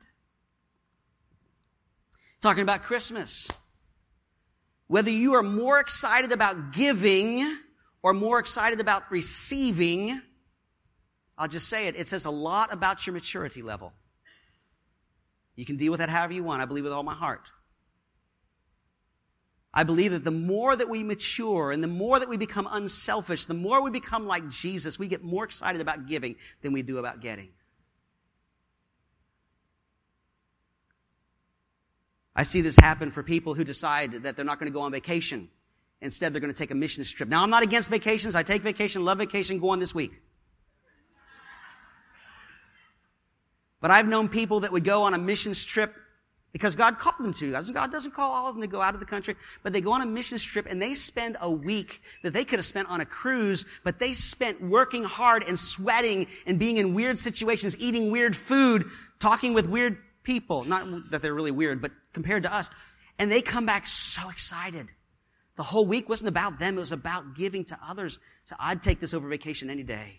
Talking about Christmas. Whether you are more excited about giving or more excited about receiving, I'll just say it. It says a lot about your maturity level. You can deal with that however you want. I believe with all my heart. I believe that the more that we mature and the more that we become unselfish, the more we become like Jesus, we get more excited about giving than we do about getting. I see this happen for people who decide that they're not going to go on vacation. Instead, they're going to take a missions trip. Now, I'm not against vacations. I take vacation, love vacation, go on this week. But I've known people that would go on a missions trip because God called them to. God doesn't call all of them to go out of the country, but they go on a missions trip and they spend a week that they could have spent on a cruise, but they spent working hard and sweating and being in weird situations, eating weird food, talking with weird people. Not that they're really weird, but compared to us. And they come back so excited. The whole week wasn't about them. It was about giving to others. So I'd take this over vacation any day.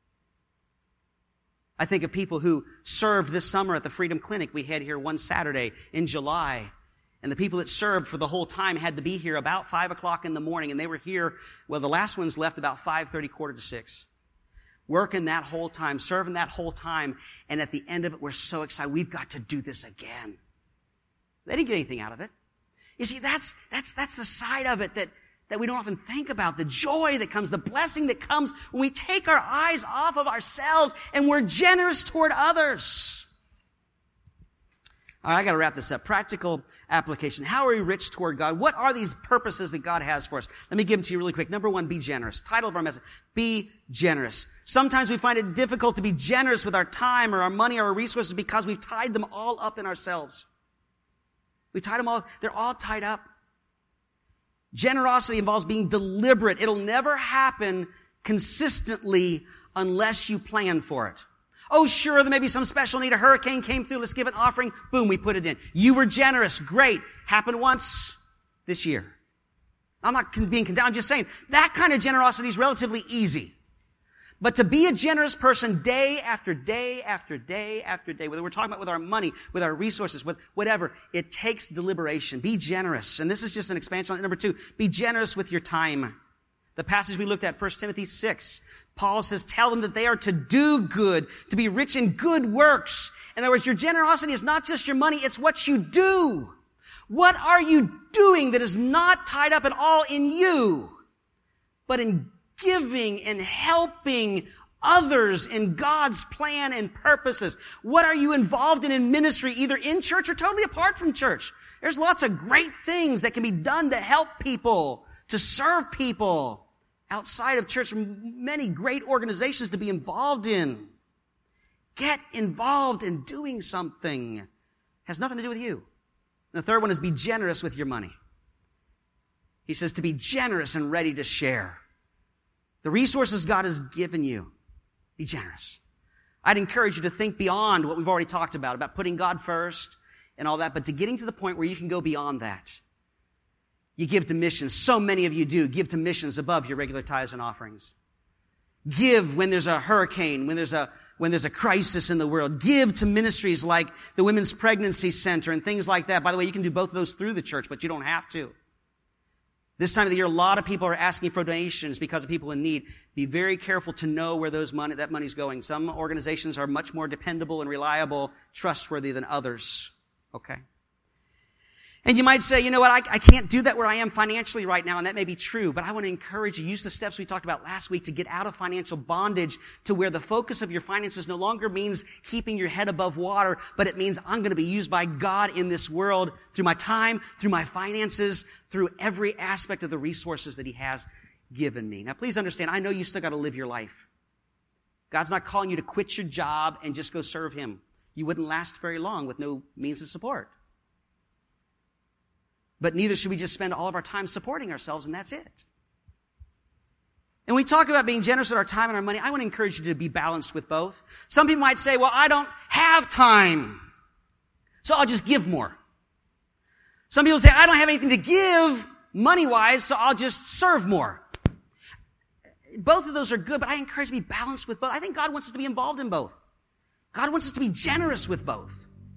I think of people who served this summer at the Freedom Clinic we had here one Saturday in July. And the people that served for the whole time had to be here about 5 o'clock in the morning. And they were here, the last ones left about 5:30, 5:45. Working that whole time, serving that whole time. And at the end of it, we're so excited. We've got to do this again. They didn't get anything out of it. You see, that's the side of it that we don't often think about. The joy that comes, the blessing that comes when we take our eyes off of ourselves and we're generous toward others. All right, I got to wrap this up. Practical application. How are we rich toward God? What are these purposes that God has for us? Let me give them to you really quick. Number one, be generous. Title of our message, be generous. Sometimes we find it difficult to be generous with our time or our money or our resources because we've tied them all up in ourselves. We tied them all, they're all tied up. Generosity involves being deliberate. It'll never happen consistently unless you plan for it. Oh, sure, there may be some special need. A hurricane came through. Let's give an offering. Boom, we put it in. You were generous. Great. Happened once this year. I'm not being condemned. I'm just saying that kind of generosity is relatively easy. But to be a generous person day after day after day after day, whether we're talking about with our money, with our resources, with whatever, it takes deliberation. Be generous. And this is just an expansion on it. Number two, be generous with your time. The passage we looked at, 1 Timothy 6, Paul says, tell them that they are to do good, to be rich in good works. In other words, your generosity is not just your money, it's what you do. What are you doing that is not tied up at all in you, but in giving and helping others in God's plan and purposes? What are you involved in ministry, either in church or totally apart from church? There's lots of great things that can be done to help people, to serve people outside of church. Many great organizations to be involved in. Get involved in doing something. Has nothing to do with you. And the third one is be generous with your money. He says to be generous and ready to share. The resources God has given you, be generous. I'd encourage you to think beyond what we've already talked about putting God first and all that, but to getting to the point where you can go beyond that. You give to missions. So many of you do. Give to missions above your regular tithes and offerings. Give when there's a hurricane, when there's a crisis in the world. Give to ministries like the Women's Pregnancy Center and things like that. By the way, you can do both of those through the church, but you don't have to. This time of the year, a lot of people are asking for donations because of people in need. Be very careful to know where that money's going. Some organizations are much more dependable and reliable, trustworthy than others. Okay? And you might say, you know what, I can't do that where I am financially right now, and that may be true, but I want to encourage you, use the steps we talked about last week to get out of financial bondage to where the focus of your finances no longer means keeping your head above water, but it means I'm going to be used by God in this world through my time, through my finances, through every aspect of the resources that He has given me. Now please understand, I know you still got to live your life. God's not calling you to quit your job and just go serve Him. You wouldn't last very long with no means of support. But neither should we just spend all of our time supporting ourselves and that's it. And when we talk about being generous with our time and our money, I want to encourage you to be balanced with both. Some people might say, well, I don't have time, so I'll just give more. Some people say, I don't have anything to give money-wise, so I'll just serve more. Both of those are good, but I encourage you to be balanced with both. I think God wants us to be involved in both. God wants us to be generous with both.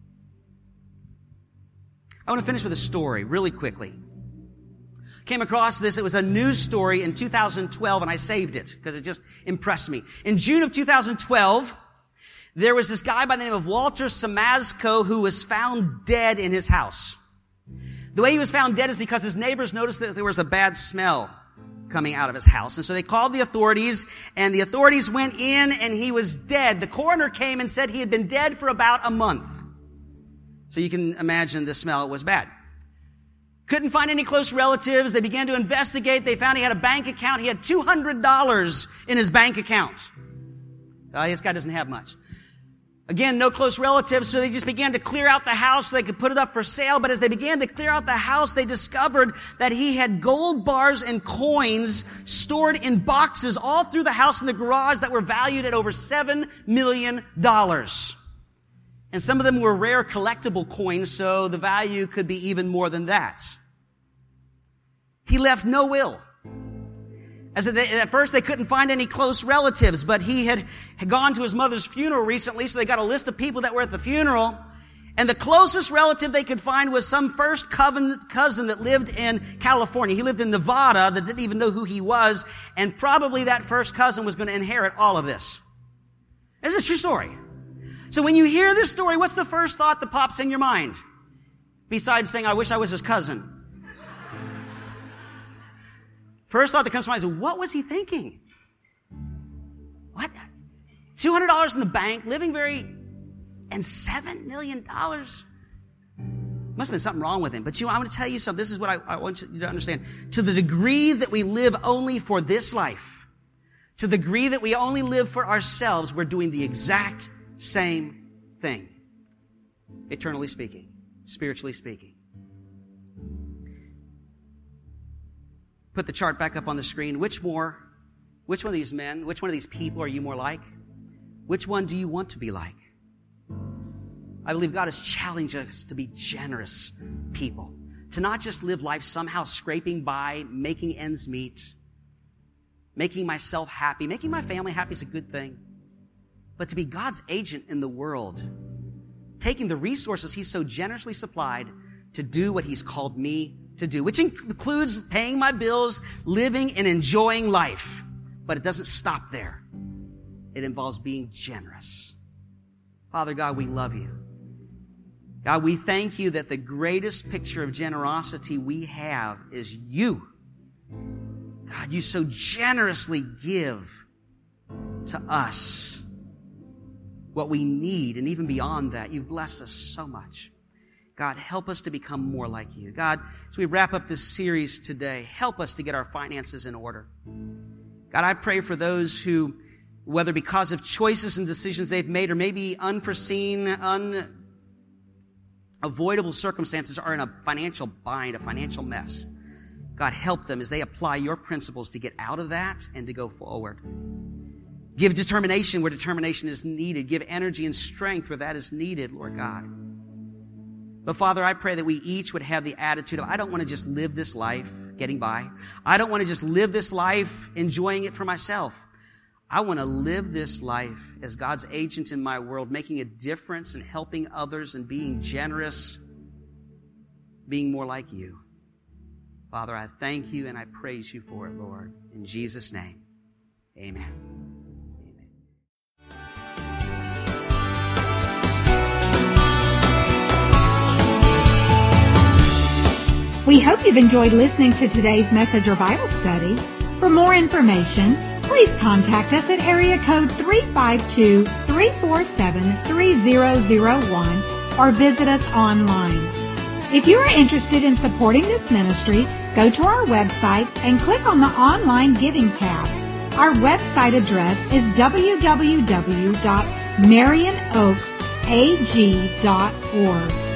I want to finish with a story really quickly. Came across this. It was a news story in 2012, and I saved it because it just impressed me. In June of 2012, there was this guy by the name of Walter Samazko who was found dead in his house. The way he was found dead is because his neighbors noticed that there was a bad smell coming out of his house. And so they called the authorities, and the authorities went in, and he was dead. The coroner came and said he had been dead for about a month. So you can imagine the smell was bad. Couldn't find any close relatives. They began to investigate. They found he had a bank account. He had $200 in his bank account. This guy doesn't have much. Again, no close relatives, so they just began to clear out the house so they could put it up for sale. But as they began to clear out the house, they discovered that he had gold bars and coins stored in boxes all through the house and the garage that were valued at over $7 million. And some of them were rare collectible coins, so the value could be even more than that. He left no will. At first they couldn't find any close relatives, but he had gone to his mother's funeral recently, so they got a list of people that were at the funeral. And the closest relative they could find was some first cousin that lived in California. He lived in Nevada that didn't even know who he was, and probably that first cousin was going to inherit all of this. This is a true story. So when you hear this story, what's the first thought that pops in your mind? Besides saying, I wish I was his cousin. First thought that comes to mind is, what was he thinking? What? $200 in the bank, living and $7 million? Must have been something wrong with him. But I want to tell you something. This is what I want you to understand. To the degree that we live only for this life, to the degree that we only live for ourselves, we're doing the exact same thing. Eternally speaking, spiritually speaking. Put the chart back up on the screen. Which one of these men, which one of these people are you more like? Which one do you want to be like? I believe God has challenged us to be generous people. To not just live life somehow scraping by, making ends meet, making myself happy. Making my family happy is a good thing. But to be God's agent in the world, taking the resources He's so generously supplied to do what He's called me to do, which includes paying my bills, living and enjoying life. But it doesn't stop there. It involves being generous. Father God, we love you. God, we thank you that the greatest picture of generosity we have is you. God, you so generously give. to us what we need, and even beyond that, you've blessed us so much. God, help us to become more like you. God, as we wrap up this series today, help us to get our finances in order. God, I pray for those who, whether because of choices and decisions they've made or maybe unforeseen, unavoidable circumstances, are in a financial bind, a financial mess. God, help them as they apply your principles to get out of that and to go forward. Give determination where determination is needed. Give energy and strength where that is needed, Lord God. But Father, I pray that we each would have the attitude of, I don't want to just live this life getting by. I don't want to just live this life enjoying it for myself. I want to live this life as God's agent in my world, making a difference and helping others and being generous, being more like you. Father, I thank you and I praise you for it, Lord. In Jesus' name, amen. We hope you've enjoyed listening to today's message or Bible study. For more information, please contact us at area code 352-347-3001 or visit us online. If you are interested in supporting this ministry, go to our website and click on the Online Giving tab. Our website address is www.marionoaksag.org.